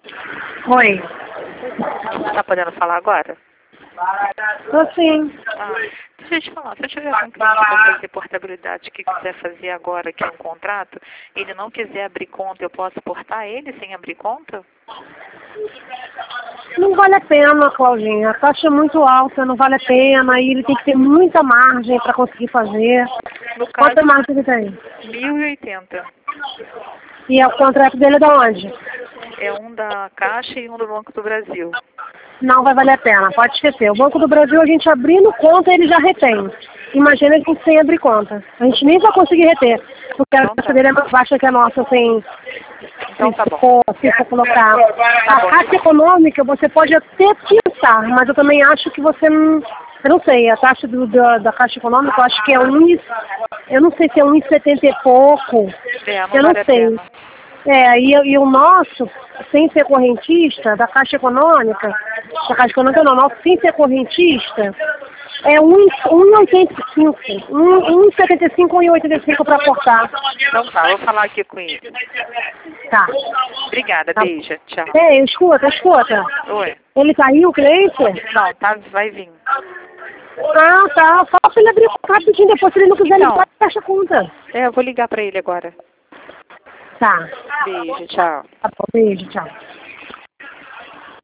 Oi. Tá podendo falar agora? Tô sim. Ah, deixa eu te falar, se eu tiver algum cliente para fazer portabilidade que quiser fazer agora aqui um contrato, ele não quiser abrir conta, eu posso portar ele sem abrir conta? Não vale a pena, Claudinha. A taxa é muito alta, não vale a pena. E ele tem que ter muita margem para conseguir fazer. No caso, Quanta margem ele tem? 1.080. E o contrato dele é de onde? É um da Caixa e um do Banco do Brasil. Não vai valer a pena, pode esquecer. O Banco do Brasil, a gente abrindo conta, ele já retém. Imagina a gente sem abrir conta. A gente nem vai conseguir reter, porque a Então taxa tá. dele é mais baixa que a nossa, sem Então tá bom. se for colocar. Tá A bom. taxa econômica, você pode até pensar, mas eu também acho que você não... Eu não sei, a taxa da Caixa Econômica, eu acho que é eu não sei se é 1,70 e pouco. É, não Eu não vale a sei. pena. E o nosso, sem ser correntista, da Caixa Econômica, nosso sem ser correntista, é 1,85, 1,75, 1,85 para cortar. Então tá, vou falar aqui com ele. Tá. Obrigada, Tá. beijo, tchau. Escuta. Oi. Ele caiu, o cliente? Não, tá, vai vir. Ah, tá. Fala pra ele abrir rapidinho, depois se ele não quiser, Então. ele fecha a conta. Eu vou ligar pra ele agora. Tá. Beijo, tchau. Tá bom, beijo, tchau.